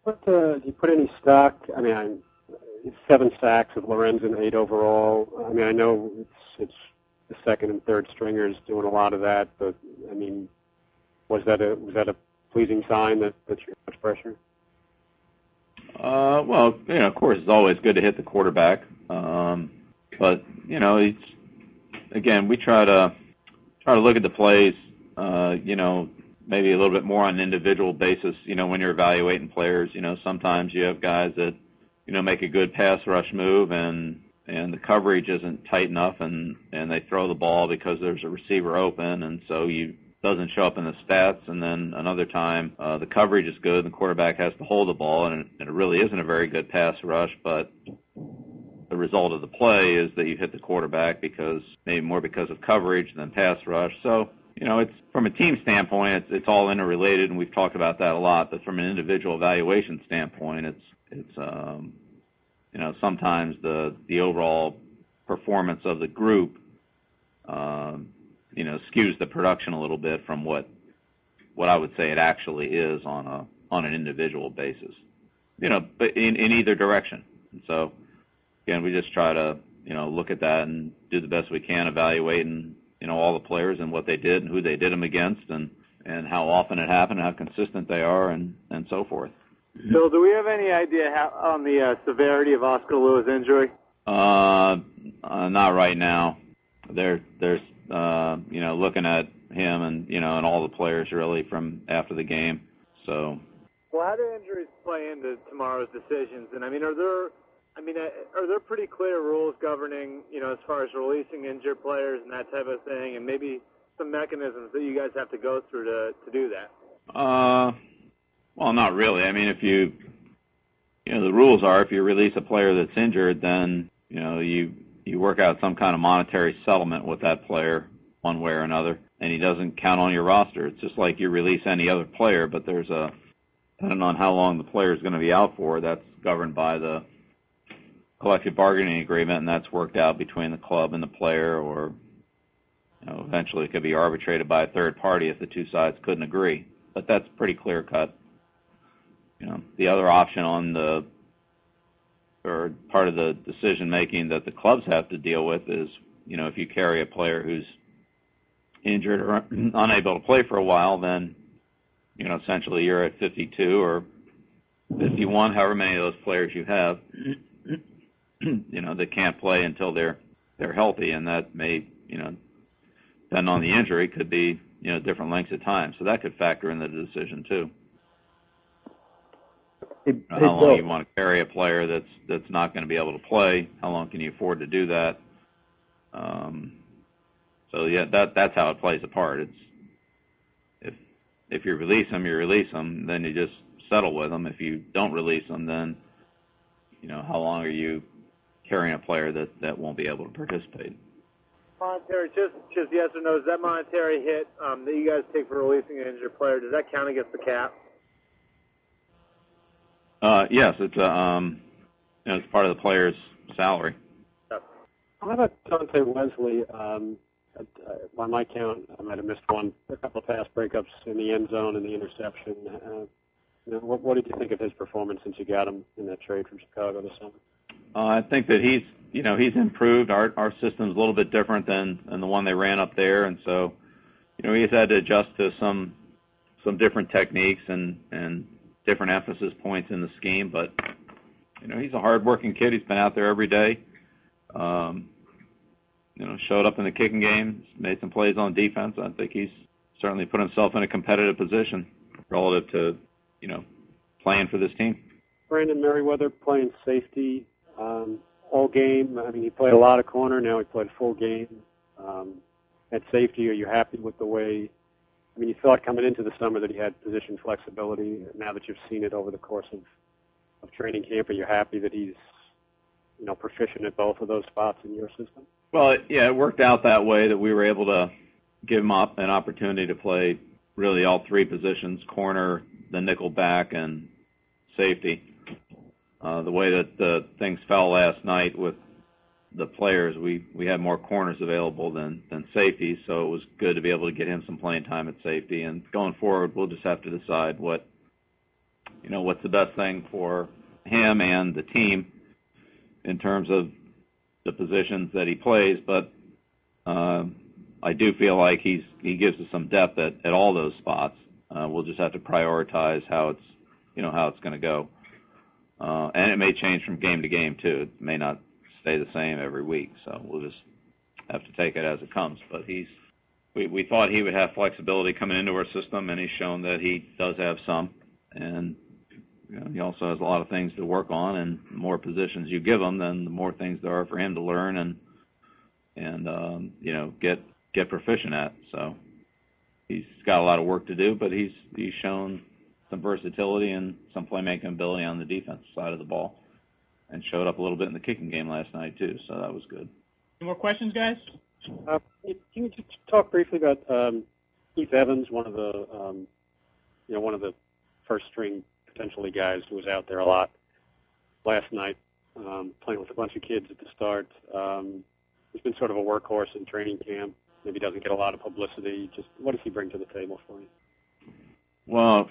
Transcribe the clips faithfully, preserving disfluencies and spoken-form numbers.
What, uh, do you put any stock? I mean, I'm, it's seven sacks with Lorenzen, eight overall. I mean, I know it's it's the second and third stringers doing a lot of that, but I mean, was that a was that a pleasing sign that that you got much pressure? Uh, well, you know, of course, it's always good to hit the quarterback, um, but you know, it's again, we try to try to look at the plays, uh, you know, maybe a little bit more on an individual basis. You know, when you're evaluating players, you know, sometimes you have guys that, you know, make a good pass rush move and, and the coverage isn't tight enough and, and they throw the ball because there's a receiver open and so you doesn't show up in the stats. And then another time, uh, the coverage is good and the quarterback has to hold the ball and it, and it really isn't a very good pass rush, but the result of the play is that you hit the quarterback because maybe more because of coverage than pass rush. So, you know, it's from a team standpoint, it's, it's all interrelated, and we've talked about that a lot. But from an individual evaluation standpoint, it's it's um, you know, sometimes the the overall performance of the group, um, you know, skews the production a little bit from what what I would say it actually is on a on an individual basis. You know, but in, in either direction. And so again, we just try to you know look at that and do the best we can, evaluating you know, all the players and what they did and who they did them against and, and how often it happened, how consistent they are, and, and so forth. Bill, do we have any idea how, on the uh, severity of Oscar Lewis' injury? Uh, uh, not right now. They're, they're uh, you know, looking at him and, you know, and all the players really from after the game. So. Well, how do injuries play into tomorrow's decisions? And, I mean, are there – I mean, are there pretty clear rules governing, you know, as far as releasing injured players and that type of thing, and maybe some mechanisms that you guys have to go through to, to do that? Uh, well, not really. I mean, if you, you know, the rules are if you release a player that's injured, then, you know, you, you work out some kind of monetary settlement with that player one way or another, and he doesn't count on your roster. It's just like you release any other player, but there's a, depending on how long the player is going to be out for, that's governed by the collective bargaining agreement, and that's worked out between the club and the player, or you know, eventually it could be arbitrated by a third party if the two sides couldn't agree. But that's pretty clear cut. You know, the other option on the or part of the decision making that the clubs have to deal with is, you know, if you carry a player who's injured or unable to play for a while, then you know, essentially you're at fifty-two or fifty-one, however many of those players you have. You know, they can't play until they're they're healthy, and that may, you know, depending on the injury, could be, you know, different lengths of time. So that could factor in the decision too. Hey, how hey, long Bill. you want to carry a player that's that's not going to be able to play? How long can you afford to do that? Um, so yeah, that that's how it plays apart. It's if if you release them, you release them. Then you just settle with them. If you don't release them, then you know, how long are you carrying a player that, that won't be able to participate? Monetary, just just yes or no, is that monetary hit um, that you guys take for releasing an injured player, does that count against the cap? Uh, yes, it's a, um, you know, it's part of the player's salary. Yep. How about Dante Wesley? Um, uh, by my count, I might have missed one, a couple of pass breakups in the end zone and the interception. Uh, you know, what, what did you think of his performance since you got him in that trade from Chicago this summer? Uh, I think that he's, you know, he's improved. Our our system's a little bit different than, than the one they ran up there, and so, you know, he's had to adjust to some some different techniques and, and different emphasis points in the scheme. But, you know, he's a hard-working kid. He's been out there every day. Um, you know, showed up in the kicking game, made some plays on defense. I think he's certainly put himself in a competitive position relative to, you know, playing for this team. Brandon Merriweather playing safety um, all game. I mean, he played a lot of corner. Now he played full game. Um, at safety, are you happy with the way? I mean, you thought coming into the summer that he had position flexibility. Now that you've seen it over the course of, of training camp, are you happy that he's, you know, proficient at both of those spots in your system? Well, it, yeah, it worked out that way that we were able to give him up an opportunity to play really all three positions, corner, the nickel back, and safety. Uh, the way that the things fell last night with the players, we, we had more corners available than, than safeties, so it was good to be able to get him some playing time at safety. And going forward, we'll just have to decide what you know, what's the best thing for him and the team in terms of the positions that he plays. But uh, I do feel like he's he gives us some depth at, at all those spots. Uh, we'll just have to prioritize how it's, you know, how it's going to go. Uh, and it may change from game to game, too. It may not stay the same every week, so we'll just have to take it as it comes. But he's we, we thought he would have flexibility coming into our system, and he's shown that he does have some. And you know, he also has a lot of things to work on, and the more positions you give him, then the more things there are for him to learn and, and um, you know, get get proficient at. So he's got a lot of work to do, but he's he's shown some versatility and some playmaking ability on the defensive side of the ball, and showed up a little bit in the kicking game last night too. So that was good. Any more questions, guys? Uh, can you just talk briefly about um, Keith Evans, one of the um, you know one of the first string potentially guys who was out there a lot last night, um, playing with a bunch of kids at the start. Um, he's been sort of a workhorse in training camp. Maybe doesn't get a lot of publicity. Just what does he bring to the table for you? Well,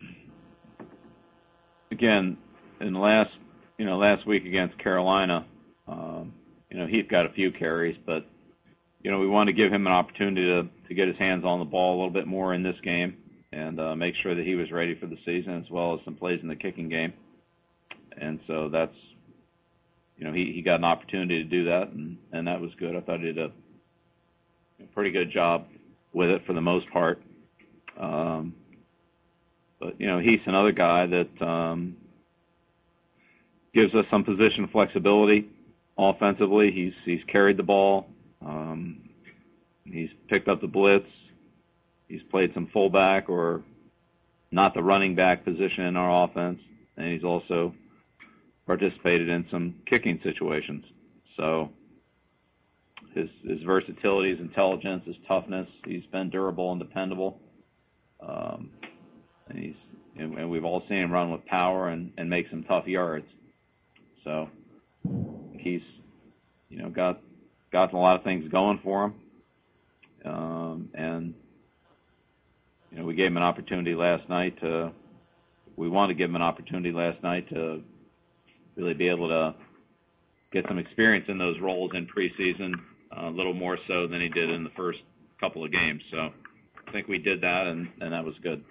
again, in the last you know last week against Carolina, um, you know he's got a few carries, but you know we want to give him an opportunity to to get his hands on the ball a little bit more in this game, and uh, make sure that he was ready for the season, as well as some plays in the kicking game. And so that's, you know, he, he got an opportunity to do that, and, and that was good. I thought he did a, a pretty good job with it for the most part. Um, but, you know, he's another guy that um, gives us some position flexibility offensively. He's, he's carried the ball. Um, he's picked up the blitz. He's played some fullback or not the running back position in our offense, and he's also participated in some kicking situations. So his his versatility, his intelligence, his toughness, he's been durable and dependable. Um, and he's and, and we've all seen him run with power and, and make some tough yards. So he's you know got got a lot of things going for him, um, and. You know, we gave him an opportunity last night to, we wanted to give him an opportunity last night to really be able to get some experience in those roles in preseason, uh, a little more so than he did in the first couple of games. So I think we did that, and, and that was good.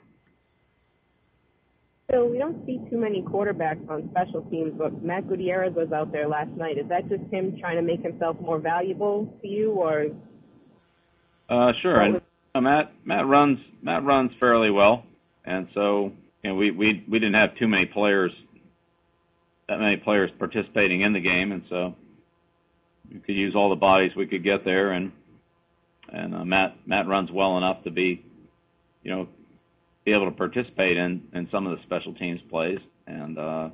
So we don't see too many quarterbacks on special teams, but Matt Gutierrez was out there last night. Is that just him trying to make himself more valuable to you, or? Uh, sure. And, Uh, Matt Matt runs Matt runs fairly well, and so you know we, we we didn't have too many players that many players participating in the game, and so we could use all the bodies we could get there, and and uh, Matt Matt runs well enough to be you know be able to participate in, in some of the special teams plays, and uh,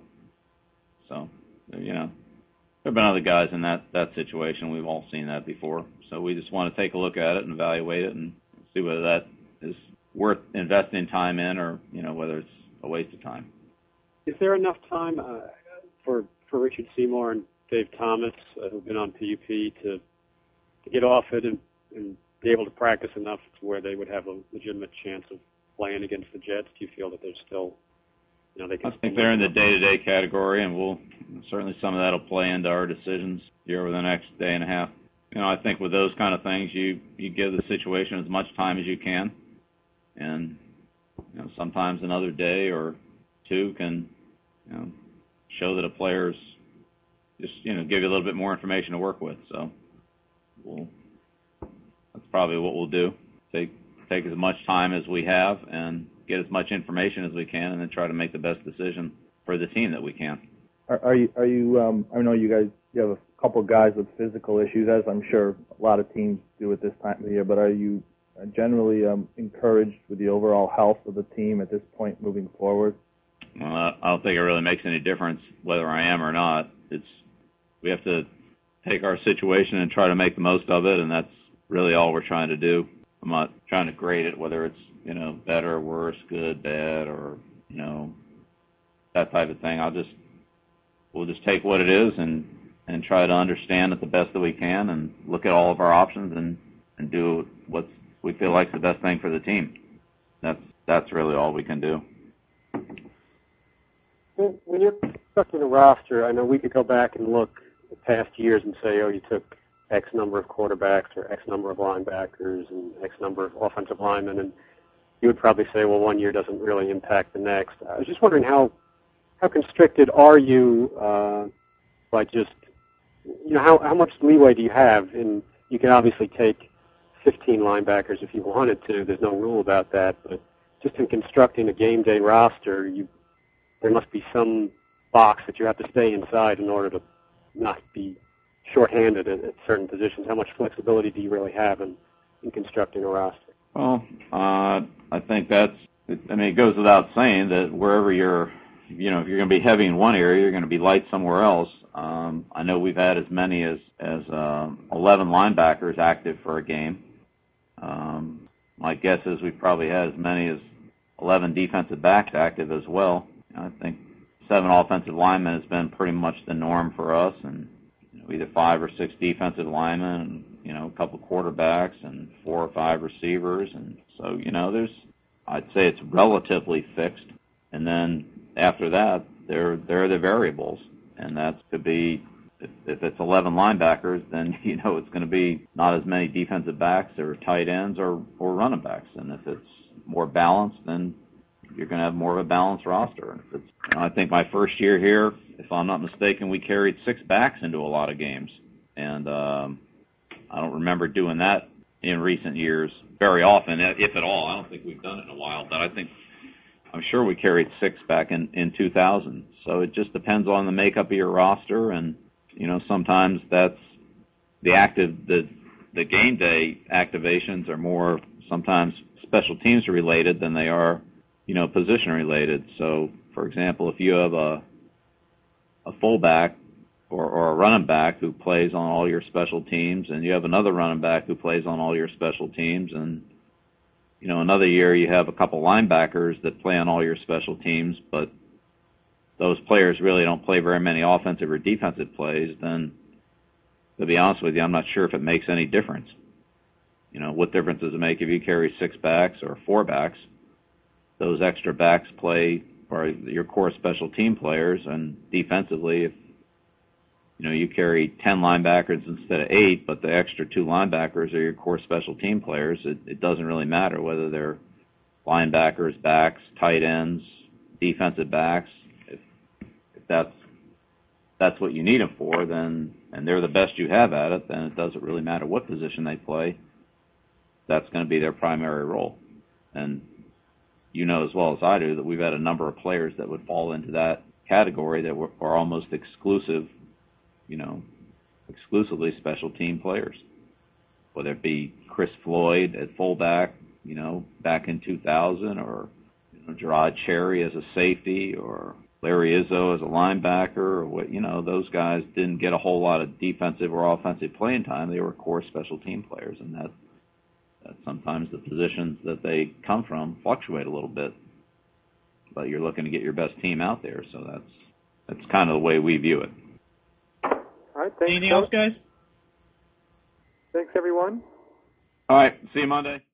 so you know there have been other guys in that that situation. We've all seen that before, so we just want to take a look at it and evaluate it and see whether that is worth investing time in, or you know whether it's a waste of time. Is there enough time uh, for for Richard Seymour and Dave Thomas, uh, who've been on P U P, to to get off it and, and be able to practice enough to where they would have a legitimate chance of playing against the Jets? Do you feel that there's still, you know, they can? I think they're in the day-to-day category, and we'll certainly some of that will play into our decisions here over the next day and a half. You know, I think with those kind of things, you, you give the situation as much time as you can, and you know, sometimes another day or two can, you know, show that a player's just you know give you a little bit more information to work with. So, we'll, that's probably what we'll do. Take take as much time as we have and get as much information as we can, and then try to make the best decision for the team that we can. Are, are you? Are you? Um, I know you guys. You have a couple of guys with physical issues, as I'm sure a lot of teams do at this time of the year. But are you generally um, encouraged with the overall health of the team at this point moving forward? Well, I don't think it really makes any difference whether I am or not. It's we have to take our situation and try to make the most of it, and that's really all we're trying to do. I'm not trying to grade it, whether it's you know better, worse, good, bad, or you know that type of thing. I'll just we'll just take what it is and. and try to understand it the best that we can and look at all of our options and, and do what we feel like is the best thing for the team. That's that's really all we can do. Well, when you're constructing a roster, I know we could go back and look at past years and say, oh, you took X number of quarterbacks or X number of linebackers and X number of offensive linemen, and you would probably say, well, one year doesn't really impact the next. I was just wondering how how constricted are you uh, by just, you know, how, how much leeway do you have? And you can obviously take fifteen linebackers if you wanted to. There's no rule about that. But just in constructing a game day roster, you there must be some box that you have to stay inside in order to not be shorthanded at, at certain positions. How much flexibility do you really have in, in constructing a roster? Well, uh, I think that's, I mean, it goes without saying that wherever you're, you know, if you're going to be heavy in one area, you're going to be light somewhere else. Um, I know we've had as many as, as uh, eleven linebackers active for a game. Um, my guess is we've probably had as many as eleven defensive backs active as well. I think seven offensive linemen has been pretty much the norm for us, and you know, either five or six defensive linemen, and you know, a couple of quarterbacks, and four or five receivers, and so you know, there's, I'd say it's relatively fixed, and then after that, there there are the variables, and that could be if, if it's eleven linebackers, then you know it's going to be not as many defensive backs or tight ends or or running backs, and if it's more balanced, then you're going to have more of a balanced roster. And if it's, you know, I think my first year here, if I'm not mistaken, we carried six backs into a lot of games, and um, I don't remember doing that in recent years very often, if at all. I don't think we've done it in a while, but I think I'm sure we carried six back in, in two thousand. So it just depends on the makeup of your roster, and you know sometimes that's the active the the game day activations are more sometimes special teams related than they are, you know, position related. So, for example, if you have a a fullback or, or a running back who plays on all your special teams, and you have another running back who plays on all your special teams, and you know, another year you have a couple linebackers that play on all your special teams, but those players really don't play very many offensive or defensive plays, then to be honest with you, I'm not sure if it makes any difference. You know, what difference does it make if you carry six backs or four backs? Those extra backs play are your core special team players, and defensively, if you know you carry ten linebackers instead of eight, but the extra two linebackers are your core special team players, it, it doesn't really matter whether they're linebackers, backs, tight ends, defensive backs. If, if that's that's what you need them for, then and they're the best you have at it, then it doesn't really matter what position they play. That's going to be their primary role. And you know as well as I do that we've had a number of players that would fall into that category that were, are almost exclusive, you know, exclusively special team players. Whether it be Chris Floyd at fullback, you know, back in two thousand, or you know, Gerard Cherry as a safety, or Larry Izzo as a linebacker, or what, you know, those guys didn't get a whole lot of defensive or offensive playing time. They were core special team players, and that that sometimes the positions that they come from fluctuate a little bit. But you're looking to get your best team out there, so that's that's kind of the way we view it. All right, thanks. Anything else, guys? Thanks, everyone. All right, see you Monday.